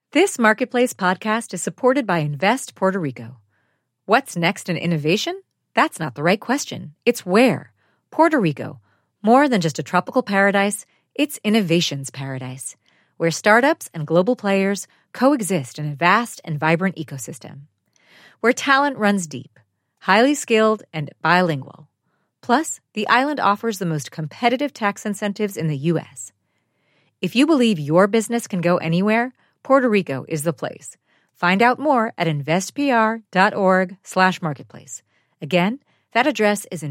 This Marketplace podcast is supported by Invest Puerto Rico. What's next in innovation? That's not the right question. It's where. Puerto Rico. More than just a tropical paradise, it's innovation's paradise, where startups and global players coexist in a vast and vibrant ecosystem. Where talent runs deep, highly skilled, and bilingual. Plus, the island offers the most competitive tax incentives in the U.S. If you believe your business can go anywhere, Puerto Rico is the place. Find out more at investpr.org/marketplace. Again, that address is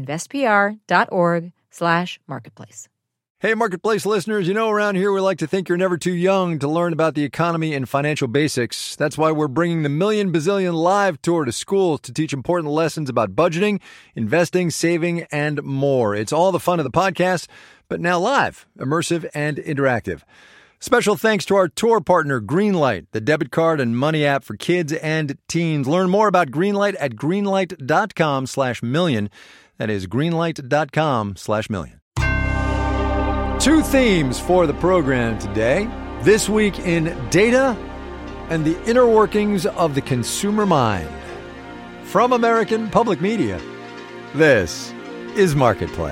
investpr.org/marketplace. Hey, Marketplace listeners, you know around here we like to think you're never too young to learn about the economy and financial basics. That's why we're bringing the Million Bazillion Live Tour to schools to teach important lessons about budgeting, investing, saving, and more. It's all the fun of the podcast, but now live, immersive, and interactive. Special thanks to our tour partner, Greenlight, the debit card and money app for kids and teens. Learn more about Greenlight at greenlight.com/million. That is greenlight.com/million. Two themes for the program today. This week in data and the inner workings of the consumer mind. From American Public Media, this is Marketplace.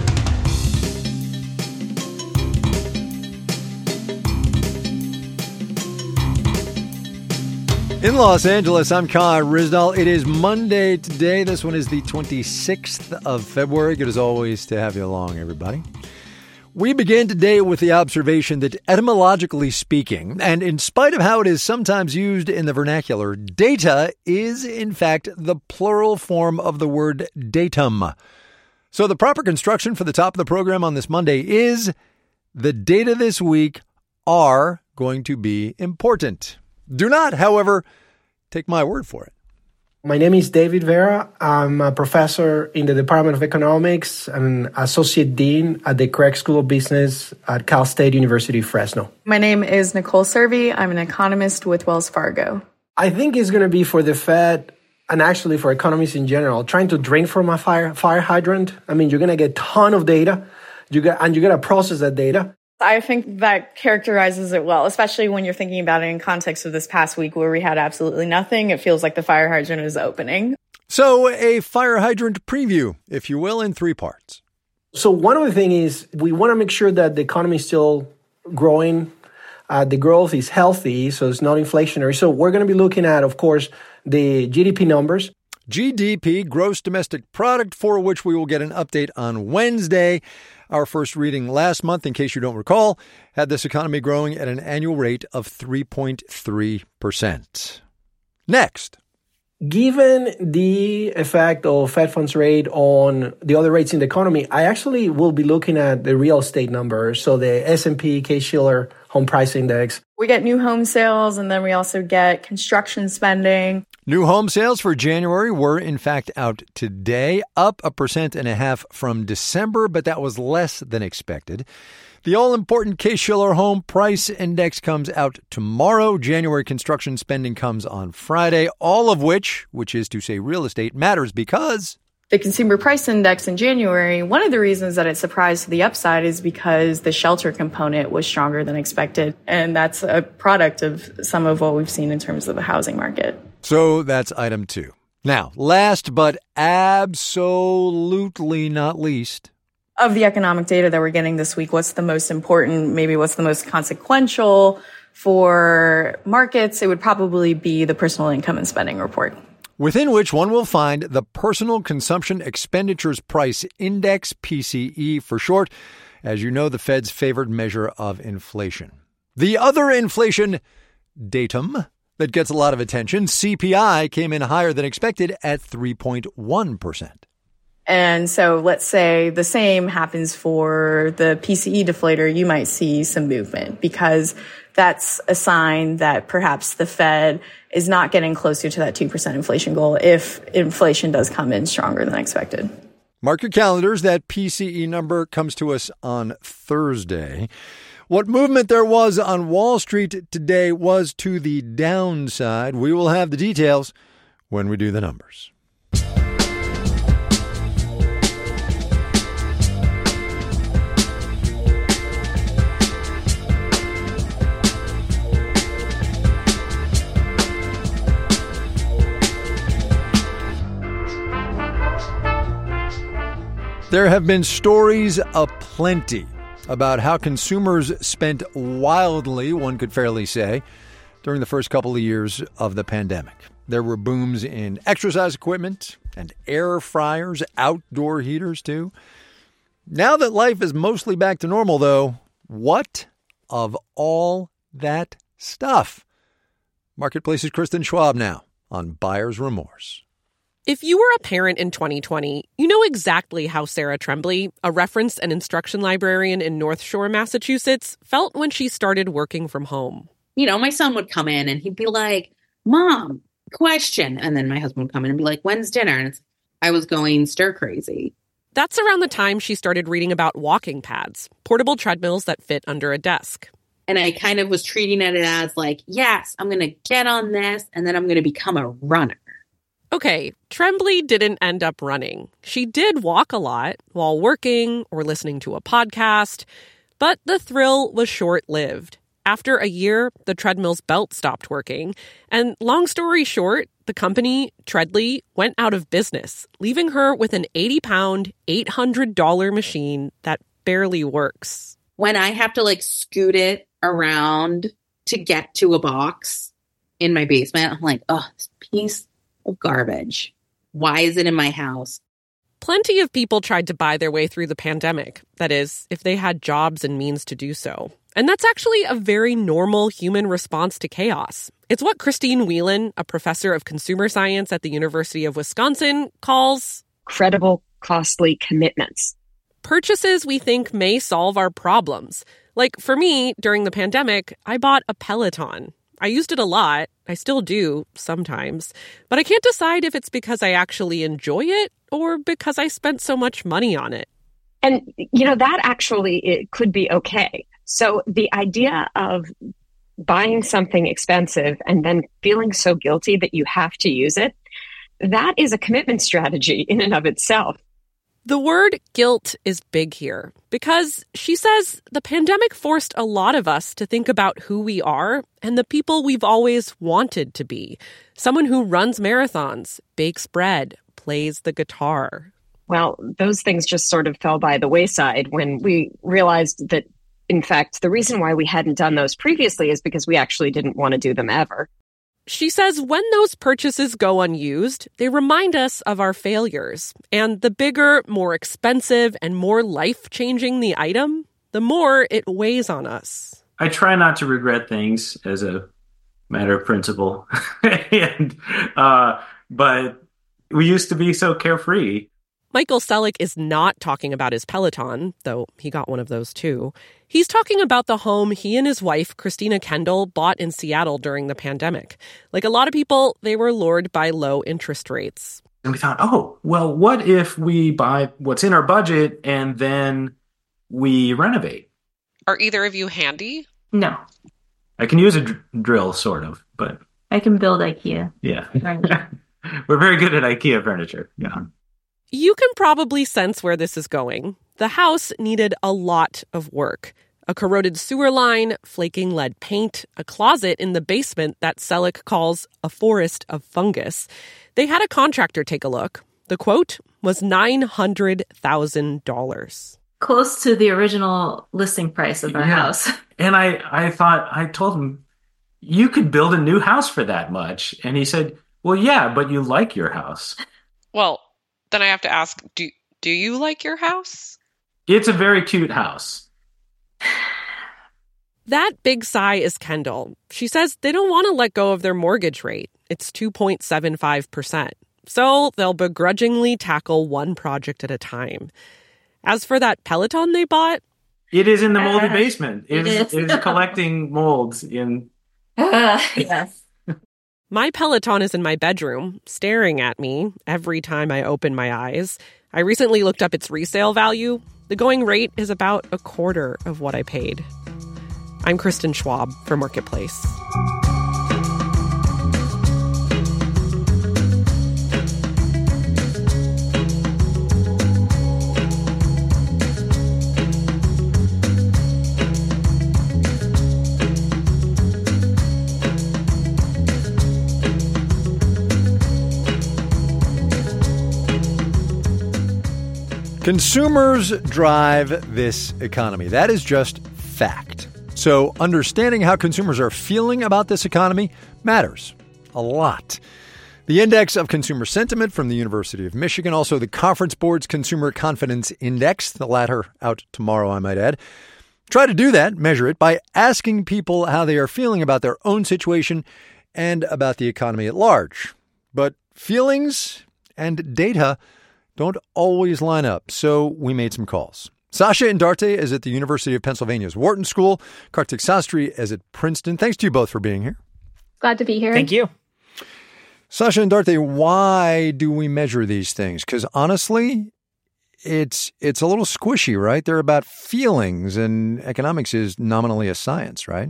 In Los Angeles, I'm Kai Ryssdal. It is Monday today. This one is the 26th of February. Good as always to have you along, everybody. We begin today with the observation that etymologically speaking, and in spite of how it is sometimes used in the vernacular, data is, in fact, the plural form of the word datum. So the proper construction for the top of the program on this Monday is the data this week are going to be important. Do not, however, take my word for it. My name is David Vera. I'm a professor in the Department of Economics and associate dean at the Craig School of Business at Cal State University, Fresno. My name is Nicole Servi. I'm an economist with Wells Fargo. I think it's going to be for the Fed and actually for economists in general, trying to drink from a fire hydrant. I mean, you're going to get a ton of data, you got to process that data. I think that characterizes it well, especially when you're thinking about it in context of this past week where we had absolutely nothing. It feels like the fire hydrant is opening. So a fire hydrant preview, if you will, in three parts. So one of the things is we want to make sure that the economy is still growing. The growth is healthy, so it's not inflationary. So we're going to be looking at, of course, the GDP numbers. GDP, gross domestic product, for which we will get an update on Wednesday. Our first reading last month, in case you don't recall, had this economy growing at an annual rate of 3.3%. Next. Given the effect of Fed funds rate on the other rates in the economy, I actually will be looking at the real estate numbers. So the S&P Case-Shiller Home Price Index. We get new home sales, and then we also get construction spending. New home sales for January were, in fact, out today, up 1.5% from December, but that was less than expected. The all-important Case-Shiller Home Price Index comes out tomorrow. January construction spending comes on Friday, all of which is to say real estate, matters because the Consumer Price Index in January, one of the reasons that it surprised to the upside is because the shelter component was stronger than expected. And that's a product of some of what we've seen in terms of the housing market. So that's item 2. Now, last but absolutely not least, of the economic data that we're getting this week, what's the most important, maybe what's the most consequential for markets? It would probably be the personal income and spending report, within which one will find the Personal Consumption Expenditures Price Index, PCE for short, as you know, the Fed's favorite measure of inflation. The other inflation datum that gets a lot of attention, CPI, came in higher than expected at 3.1%. And so let's say the same happens for the PCE deflator, you might see some movement because that's a sign that perhaps the Fed is not getting closer to that 2% inflation goal if inflation does come in stronger than expected. Mark your calendars. That PCE number comes to us on Thursday. What movement there was on Wall Street today was to the downside. We will have the details when we do the numbers. There have been stories aplenty about how consumers spent wildly, one could fairly say, during the first couple of years of the pandemic. There were booms in exercise equipment and air fryers, outdoor heaters too. Now that life is mostly back to normal, though, what of all that stuff? Marketplace's Kristen Schwab now on Buyer's Remorse. If you were a parent in 2020, you know exactly how Sarah Tremblay, a reference and instruction librarian in North Shore, Massachusetts, felt when she started working from home. You know, my son would come in and he'd be like, Mom, question. And then my husband would come in and be like, when's dinner? And I was going stir crazy. That's around the time she started reading about walking pads, portable treadmills that fit under a desk. And I kind of was treating it as like, yes, I'm going to get on this and then I'm going to become a runner. Okay, Tremblay didn't end up running. She did walk a lot while working or listening to a podcast, but the thrill was short-lived. After a year, the treadmill's belt stopped working, and long story short, the company, Treadly, went out of business, leaving her with an 80-pound, $800 machine that barely works. When I have to scoot it around to get to a box in my basement, I'm like, oh, this piece of garbage. Why is it in my house? Plenty of people tried to buy their way through the pandemic. That is, if they had jobs and means to do so. And that's actually a very normal human response to chaos. It's what Christine Whelan, a professor of consumer science at the University of Wisconsin, calls credible, costly commitments. Purchases we think may solve our problems. Like for me, during the pandemic, I bought a Peloton. I used it a lot. I still do sometimes. But I can't decide if it's because I actually enjoy it or because I spent so much money on it. And, that actually it could be okay. So the idea of buying something expensive and then feeling so guilty that you have to use it, that is a commitment strategy in and of itself. The word guilt is big here because she says the pandemic forced a lot of us to think about who we are and the people we've always wanted to be. Someone who runs marathons, bakes bread, plays the guitar. Well, those things just sort of fell by the wayside when we realized that, in fact, the reason why we hadn't done those previously is because we actually didn't want to do them ever. She says when those purchases go unused, they remind us of our failures. And the bigger, more expensive, and more life-changing the item, the more it weighs on us. I try not to regret things as a matter of principle. But we used to be so carefree. Michael Selleck is not talking about his Peloton, though he got one of those too. He's talking about the home he and his wife, Christina Kendall, bought in Seattle during the pandemic. Like a lot of people, they were lured by low interest rates. And we thought, oh, well, what if we buy what's in our budget and then we renovate? Are either of you handy? No. I can use a drill, sort of, but... I can build IKEA. Yeah. We're very good at IKEA furniture, yeah. You can probably sense where this is going. The house needed a lot of work. A corroded sewer line, flaking lead paint, a closet in the basement that Selleck calls a forest of fungus. They had a contractor take a look. The quote was $900,000. Close to the original listing price of our house. And I told him, you could build a new house for that much. And he said, well, yeah, but you like your house. Well, then I have to ask, do you like your house? It's a very cute house. That big sigh is Kendall. She says they don't want to let go of their mortgage rate. It's 2.75%. So they'll begrudgingly tackle one project at a time. As for that Peloton they bought... It is in the moldy basement. It is collecting molds in... Yes. My Peloton is in my bedroom, staring at me every time I open my eyes. I recently looked up its resale value. The going rate is about a quarter of what I paid. I'm Kristen Schwab for Marketplace. Consumers drive this economy. That is just fact. So understanding how consumers are feeling about this economy matters a lot. The Index of Consumer Sentiment from the University of Michigan, also the Conference Board's Consumer Confidence Index, the latter out tomorrow, I might add. Try to do that, measure it, by asking people how they are feeling about their own situation and about the economy at large. But feelings and data don't always line up, so we made some calls. Sasha Indarte is at the University of Pennsylvania's Wharton School. Kartik Sastry is at Princeton. Thanks to you both for being here. Glad to be here. Thank you. Sasha Indarte, why do we measure these things? Because honestly, it's a little squishy, right? They're about feelings, and economics is nominally a science, right?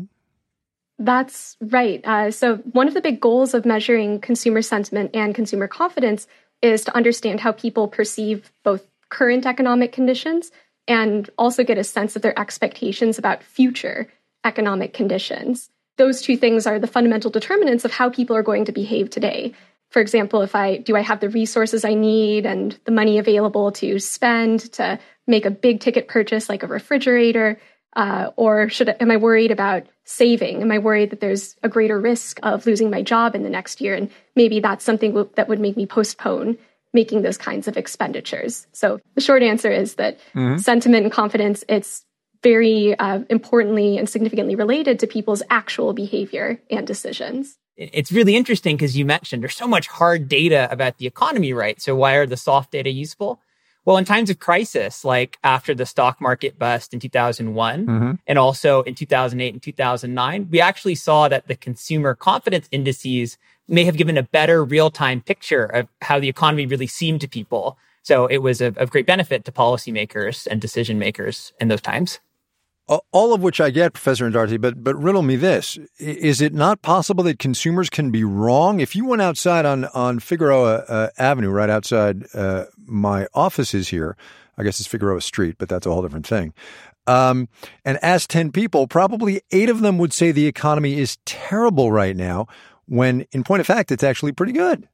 That's right. So one of the big goals of measuring consumer sentiment and consumer confidence is to understand how people perceive both current economic conditions and also get a sense of their expectations about future economic conditions. Those two things are the fundamental determinants of how people are going to behave today. For example, do I have the resources I need and the money available to spend to make a big ticket purchase like a refrigerator? Or am I worried about saving? Am I worried that there's a greater risk of losing my job in the next year? And maybe that's something that would make me postpone making those kinds of expenditures. So the short answer is that sentiment and confidence, it's very importantly and significantly related to people's actual behavior and decisions. It's really interesting because you mentioned there's so much hard data about the economy, right? So why are the soft data useful? Well, in times of crisis, like after the stock market bust in 2001 and also in 2008 and 2009, we actually saw that the consumer confidence indices may have given a better real-time picture of how the economy really seemed to people. So it was of great benefit to policymakers and decision makers in those times. All of which I get, Professor Indarte, but riddle me this. Is it not possible that consumers can be wrong? If you went outside on Figueroa Avenue, right outside my offices here, I guess it's Figueroa Street, but that's a whole different thing, and asked 10 people, probably 8 of them would say the economy is terrible right now, when in point of fact, it's actually pretty good.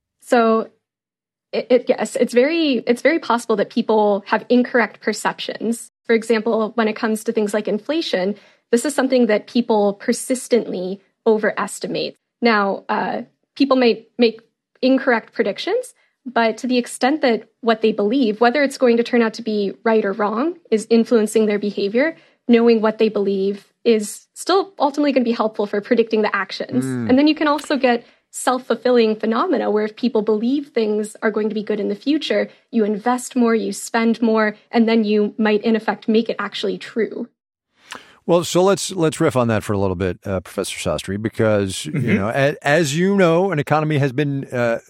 So yes, it's very possible that people have incorrect perceptions. For example, when it comes to things like inflation, this is something that people persistently overestimate. Now, people may make incorrect predictions, but to the extent that what they believe, whether it's going to turn out to be right or wrong, is influencing their behavior, knowing what they believe is still ultimately going to be helpful for predicting the actions. And then you can also get self-fulfilling phenomena where if people believe things are going to be good in the future, you invest more, you spend more, and then you might, in effect, make it actually true. Well, so let's riff on that for a little bit, Professor Sastry, because, you know, as you know, an economy has been,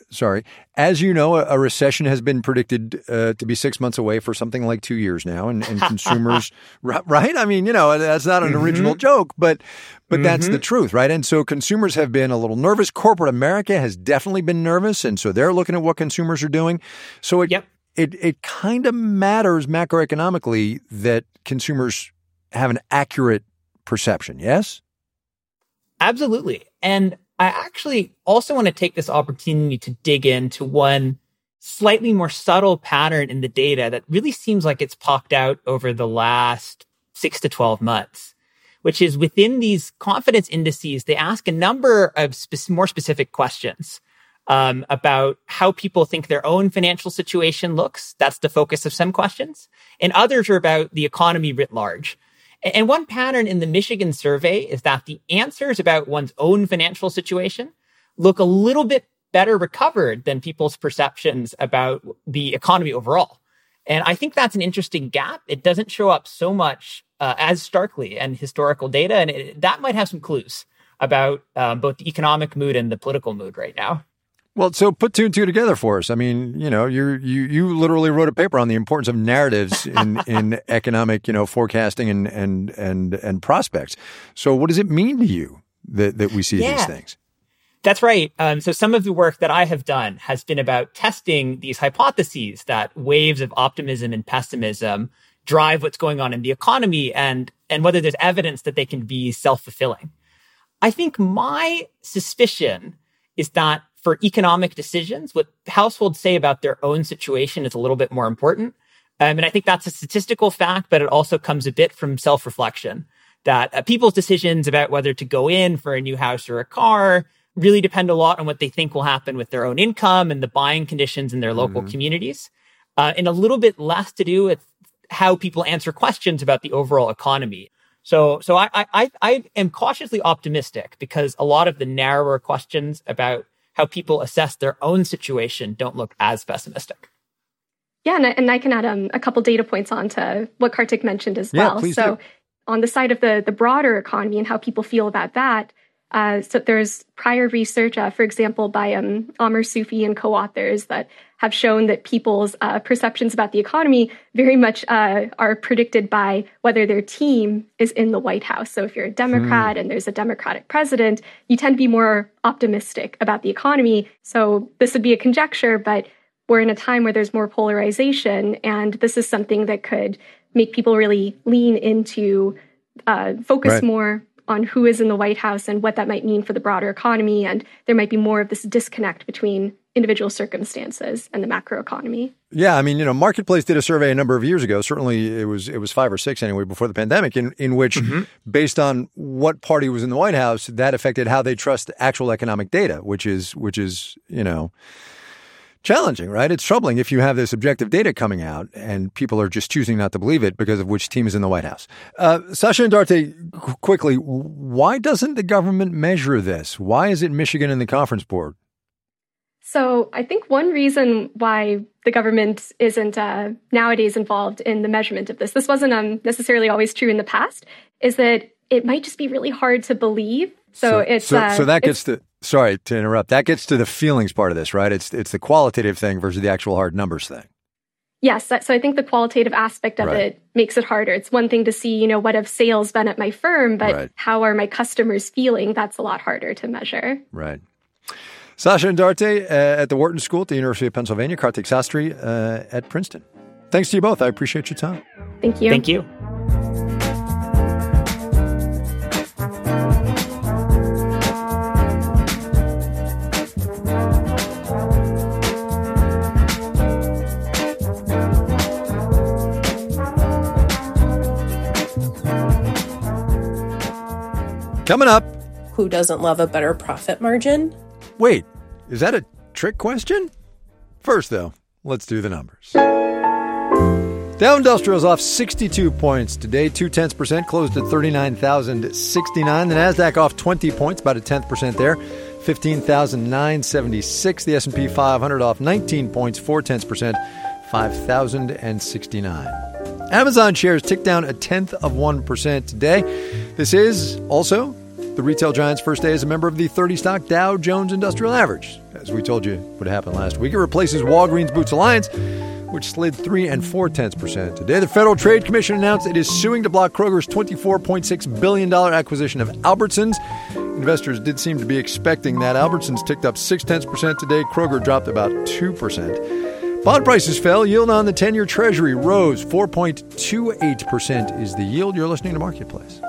a recession has been predicted to be 6 months away for something like 2 years now. And consumers, right? I mean, you know, that's not an original joke, but that's the truth, right? And so consumers have been a little nervous. Corporate America has definitely been nervous. And so they're looking at what consumers are doing. So it kind of matters macroeconomically that consumers have an accurate perception, yes? Absolutely. And I actually also want to take this opportunity to dig into one slightly more subtle pattern in the data that really seems like it's popped out over the last 6 to 12 months, which is within these confidence indices, they ask a number of more specific questions about how people think their own financial situation looks. That's the focus of some questions. And others are about the economy writ large. And one pattern in the Michigan survey is that the answers about one's own financial situation look a little bit better recovered than people's perceptions about the economy overall. And I think that's an interesting gap. It doesn't show up so much as starkly in historical data, and that might have some clues about both the economic mood and the political mood right now. Well, so put 2 and 2 together for us. I mean, you know, you literally wrote a paper on the importance of narratives in economic, you know, forecasting and prospects. So what does it mean to you that we see these things? That's right. So some of the work that I have done has been about testing these hypotheses that waves of optimism and pessimism drive what's going on in the economy and whether there's evidence that they can be self-fulfilling. I think my suspicion is that for economic decisions, what households say about their own situation is a little bit more important. And I think that's a statistical fact, but it also comes a bit from self-reflection that people's decisions about whether to go in for a new house or a car really depend a lot on what they think will happen with their own income and the buying conditions in their local communities, and a little bit less to do with how people answer questions about the overall economy. So I am cautiously optimistic because a lot of the narrower questions about how people assess their own situation don't look as pessimistic. Yeah, and I can add a couple data points on to what Kartik mentioned as well. Please so do. On the side of the broader economy and how people feel about that, so there's prior research, for example, by Amr Sufi and co-authors that have shown that people's perceptions about the economy very much are predicted by whether their team is in the White House. So if you're a Democrat and there's a Democratic president, you tend to be more optimistic about the economy. So this would be a conjecture, but we're in a time where there's more polarization, and this is something that could make people really lean into focus more on who is in the White House and what that might mean for the broader economy. And there might be more of this disconnect between individual circumstances and the macroeconomy. Yeah, I mean, Marketplace did a survey a number of years ago. Certainly, it was 5 or 6 anyway before the pandemic, in which, based on what party was in the White House, that affected how they trust actual economic data, which is challenging, right? It's troubling if you have this objective data coming out and people are just choosing not to believe it because of which team is in the White House. Sasha and Darte, quickly, why doesn't the government measure this? Why is it Michigan and the Conference Board? So I think one reason why the government isn't nowadays involved in the measurement of this wasn't necessarily always true in the past, is that it might just be really hard to believe. So that gets to, sorry to interrupt, that gets to the feelings part of this, right? It's the qualitative thing versus the actual hard numbers thing. Yes. So I think the qualitative aspect of it makes it harder. It's one thing to see, what have sales been at my firm, but how are my customers feeling? That's a lot harder to measure. Right. Sasha and Darte at the Wharton School at the University of Pennsylvania, Kartik Sastry at Princeton. Thanks to you both. I appreciate your time. Thank you. Thank you. Coming up. Who doesn't love a better profit margin? Wait, is that a trick question? First, though, let's do the numbers. Dow Industrial's off 62 points today, 0.2%, closed at 39,069. The Nasdaq off 20 points, about a 10% there, 15,976. The S&P 500 off 19 points, 0.4%, 5,069. Amazon shares ticked down 0.1% today. This is also the retail giant's first day as a member of the 30-stock Dow Jones Industrial Average. As we told you would happen last week, it replaces Walgreens Boots Alliance, which slid 3.4% today. The Federal Trade Commission announced it is suing to block Kroger's $24.6 billion acquisition of Albertsons. Investors did seem to be expecting that. Albertsons ticked up 0.6% today. Kroger dropped about 2%. Bond prices fell. Yield on the 10-year Treasury rose. 4.28% is the yield. You're listening to Marketplace.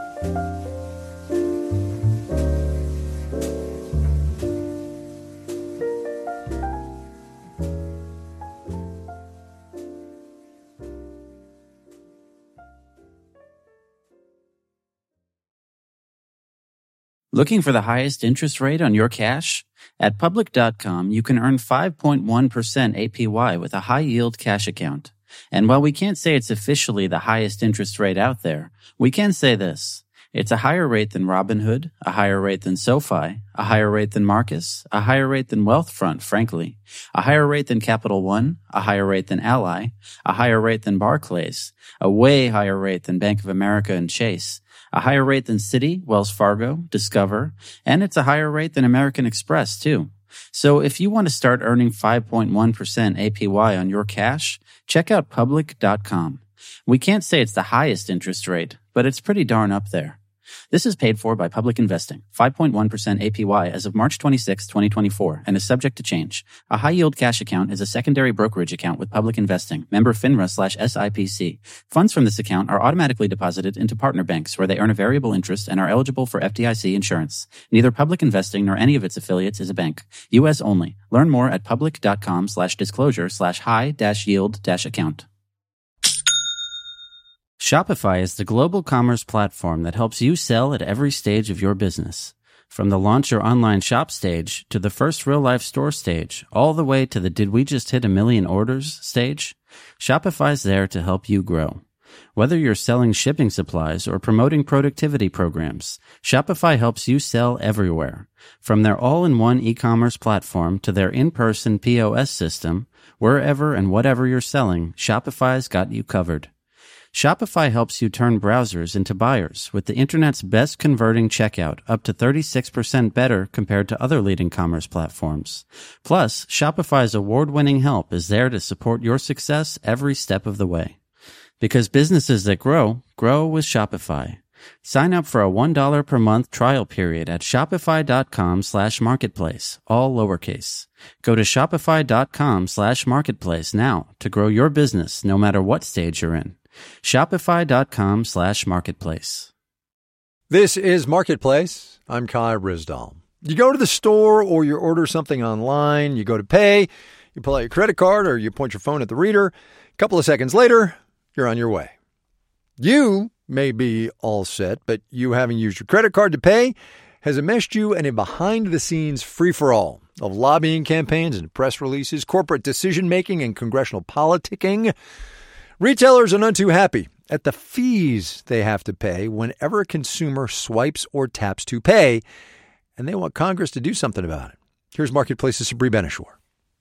Looking for the highest interest rate on your cash? At Public.com, you can earn 5.1% APY with a high-yield cash account. And while we can't say it's officially the highest interest rate out there, we can say this. It's a higher rate than Robinhood, a higher rate than SoFi, a higher rate than Marcus, a higher rate than Wealthfront, frankly, a higher rate than Capital One, a higher rate than Ally, a higher rate than Barclays, a way higher rate than Bank of America and Chase, a higher rate than Citi, Wells Fargo, Discover, and it's a higher rate than American Express, too. So if you want to start earning 5.1% APY on your cash, check out Public.com. We can't say it's the highest interest rate, but it's pretty darn up there. This is paid for by Public Investing, 5.1% APY as of March 26, 2024, and is subject to change. A high-yield cash account is a secondary brokerage account with Public Investing, member FINRA/SIPC. Funds from this account are automatically deposited into partner banks where they earn a variable interest and are eligible for FDIC insurance. Neither Public Investing nor any of its affiliates is a bank. U.S. only. Learn more at public.com/disclosure/high-yield-account. Shopify is the global commerce platform that helps you sell at every stage of your business. From the launch your online shop stage to the first real-life store stage, all the way to the did we just hit 1 million orders stage, Shopify's there to help you grow. Whether you're selling shipping supplies or promoting productivity programs, Shopify helps you sell everywhere. From their all-in-one e-commerce platform to their in-person POS system, wherever and whatever you're selling, Shopify's got you covered. Shopify helps you turn browsers into buyers with the internet's best converting checkout, up to 36% better compared to other leading commerce platforms. Plus, Shopify's award-winning help is there to support your success every step of the way. Because businesses that grow, grow with Shopify. Sign up for a $1 per month trial period at shopify.com/marketplace, all lowercase. Go to shopify.com/marketplace now to grow your business no matter what stage you're in. Shopify.com/marketplace. This is Marketplace. I'm Kai Ryssdal. You go to the store or you order something online, you go to pay, you pull out your credit card or you point your phone at the reader. A couple of seconds later, you're on your way. You may be all set, but you having used your credit card to pay has enmeshed you in a behind-the-scenes free-for-all of lobbying campaigns and press releases, corporate decision-making, and congressional politicking. Retailers are none too happy at the fees they have to pay whenever a consumer swipes or taps to pay, and they want Congress to do something about it. Here's Marketplace's Sabri Ben-Achour.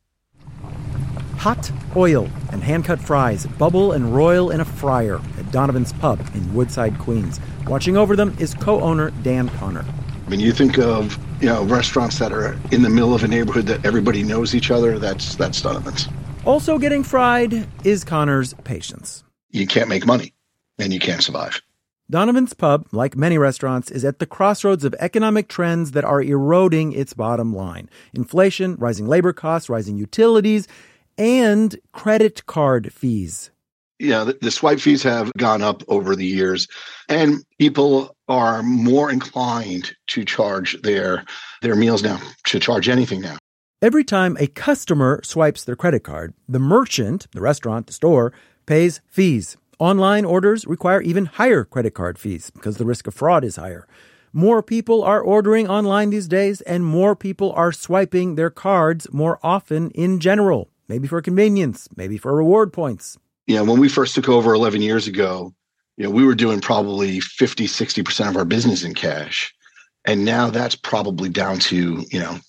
Hot oil and hand-cut fries bubble and roil in a fryer at Donovan's Pub in Woodside, Queens. Watching over them is co-owner Dan Connor. When you think of, restaurants that are in the middle of a neighborhood that everybody knows each other, that's Donovan's. Also getting fried is Connor's patience. You can't make money, and you can't survive. Donovan's Pub, like many restaurants, is at the crossroads of economic trends that are eroding its bottom line. Inflation, rising labor costs, rising utilities, and credit card fees. Yeah, the swipe fees have gone up over the years, and people are more inclined to charge their meals now, to charge anything now. Every time a customer swipes their credit card, the merchant, the restaurant, the store, pays fees. Online orders require even higher credit card fees because the risk of fraud is higher. More people are ordering online these days, and more people are swiping their cards more often in general. Maybe for convenience, maybe for reward points. Yeah, when we first took over 11 years ago, we were doing probably 50, 60% of our business in cash. And now that's probably down to, 10%,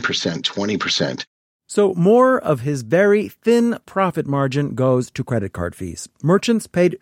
20%. So more of his very thin profit margin goes to credit card fees. Merchants paid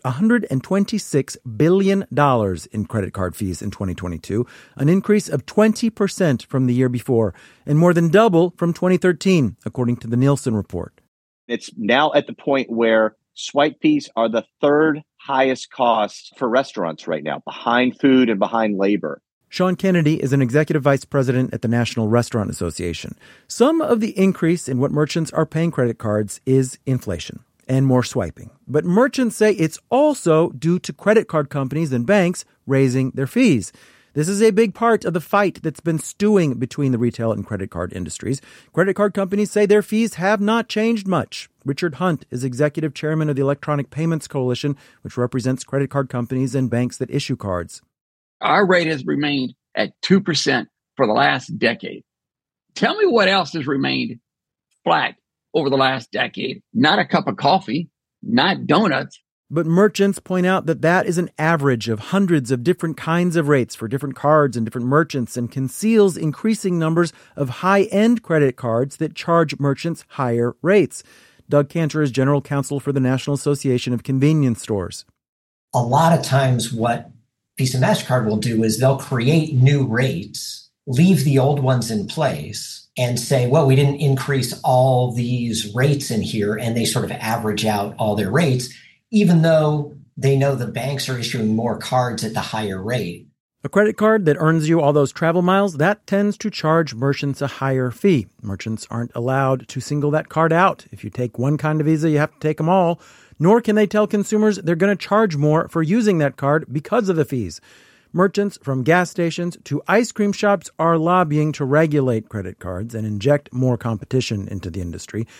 $126 billion in credit card fees in 2022, an increase of 20% from the year before, and more than double from 2013, according to the Nielsen report. It's now at the point where swipe fees are the third highest cost for restaurants right now, behind food and behind labor. Sean Kennedy is an executive vice president at the National Restaurant Association. Some of the increase in what merchants are paying credit cards is inflation and more swiping. But merchants say it's also due to credit card companies and banks raising their fees. This is a big part of the fight that's been stewing between the retail and credit card industries. Credit card companies say their fees have not changed much. Richard Hunt is executive chairman of the Electronic Payments Coalition, which represents credit card companies and banks that issue cards. Our rate has remained at 2% for the last decade. Tell me what else has remained flat over the last decade. Not a cup of coffee, not donuts. But merchants point out that that is an average of hundreds of different kinds of rates for different cards and different merchants, and conceals increasing numbers of high-end credit cards that charge merchants higher rates. Doug Cantor is general counsel for the National Association of Convenience Stores. A lot of times what Visa and MasterCard will do is they'll create new rates, leave the old ones in place, and say, well, we didn't increase all these rates in here, and they sort of average out all their rates, even though they know the banks are issuing more cards at the higher rate. A credit card that earns you all those travel miles, that tends to charge merchants a higher fee. Merchants aren't allowed to single that card out. If you take one kind of Visa, you have to take them all. Nor can they tell consumers they're going to charge more for using that card because of the fees. Merchants from gas stations to ice cream shops are lobbying to regulate credit cards and inject more competition into the industry.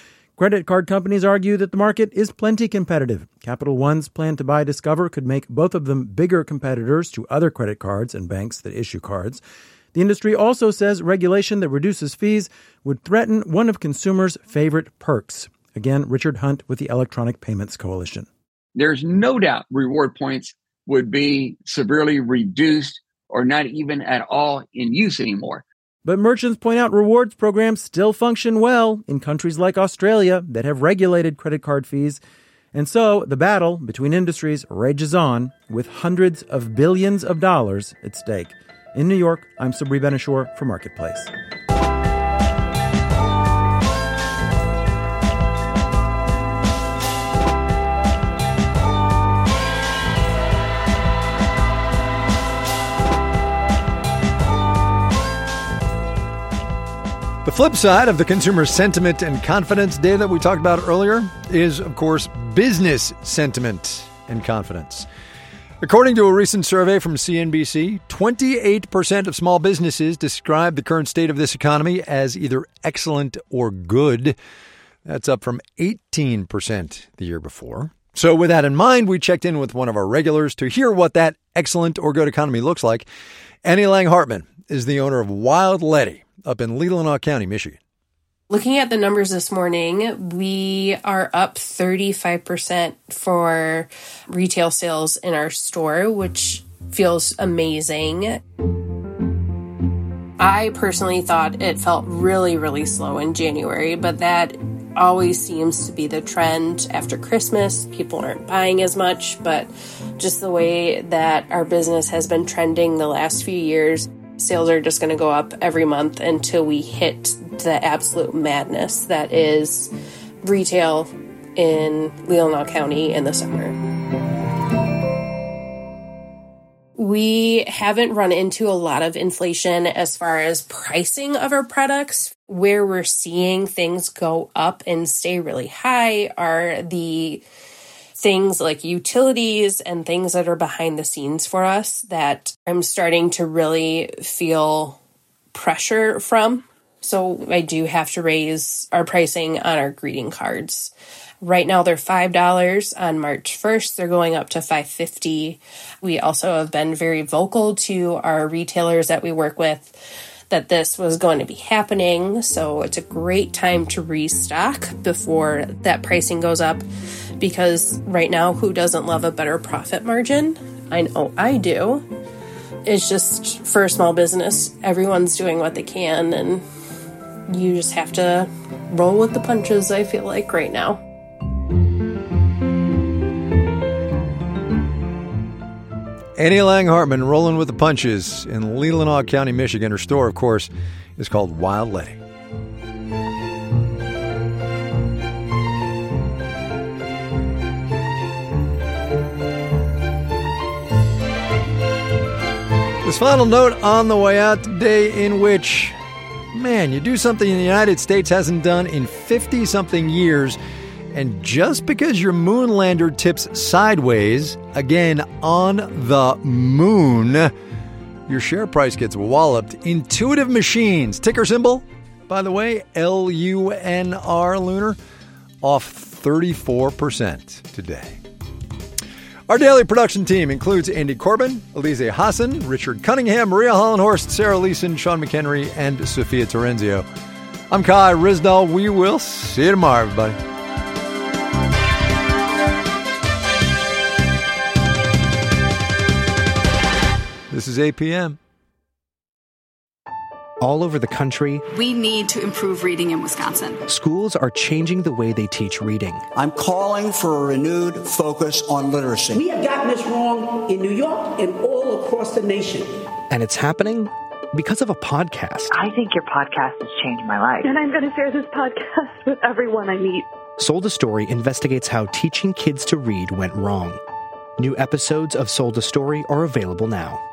Credit card companies argue that the market is plenty competitive. Capital One's plan to buy Discover could make both of them bigger competitors to other credit cards and banks that issue cards. The industry also says regulation that reduces fees would threaten one of consumers' favorite perks. Again, Richard Hunt with the Electronic Payments Coalition. There's no doubt reward points would be severely reduced or not even at all in use anymore. But merchants point out rewards programs still function well in countries like Australia that have regulated credit card fees. And so the battle between industries rages on with hundreds of billions of dollars at stake. In New York, I'm Sabri Ben-Achour for Marketplace. The flip side of the consumer sentiment and confidence data that we talked about earlier is, of course, business sentiment and confidence. According to a recent survey from CNBC, 28% of small businesses describe the current state of this economy as either excellent or good. That's up from 18% the year before. So with that in mind, we checked in with one of our regulars to hear what that excellent or good economy looks like. Annie Lang-Hartman is the owner of Wild Letty up in Leelanau County, Michigan. Looking at the numbers this morning, we are up 35% for retail sales in our store, which feels amazing. I personally thought it felt really, really slow in January, but that always seems to be the trend after Christmas. People aren't buying as much, but just the way that our business has been trending the last few years, sales are just going to go up every month until we hit the absolute madness that is retail in Leelanau County in the summer. We haven't run into a lot of inflation as far as pricing of our products. Where we're seeing things go up and stay really high are the things like utilities and things that are behind the scenes for us that I'm starting to really feel pressure from. So I do have to raise our pricing on our greeting cards. Right now they're $5. On March 1st, they're going up to $5.50. We also have been very vocal to our retailers that we work with that this was going to be happening. So it's a great time to restock before that pricing goes up, because right now, who doesn't love a better profit margin? I know I do. It's just for a small business, everyone's doing what they can, and you just have to roll with the punches, I feel like, right now. Annie Lang-Hartman rolling with the punches in Leelanau County, Michigan. Her store, of course, is called Wild Letty. This final note on the way out today, in which, man, you do something the United States hasn't done in 50-something years, and just because your moon lander tips sideways, again on the moon, your share price gets walloped. Intuitive Machines, ticker symbol, by the way, LUNR, Lunar, off 34% today. Our daily production team includes Andy Corbin, Alize Hassan, Richard Cunningham, Maria Hollenhorst, Sarah Leeson, Sean McHenry, and Sophia Terenzio. I'm Kai Ryssdal. We will see you tomorrow, everybody. This is APM. All over the country, we need to improve reading in Wisconsin. Schools are changing the way they teach reading. I'm calling for a renewed focus on literacy. We have gotten this wrong in New York and all across the nation. And it's happening because of a podcast. I think your podcast has changed my life. And I'm going to share this podcast with everyone I meet. Sold a Story investigates how teaching kids to read went wrong. New episodes of Sold a Story are available now.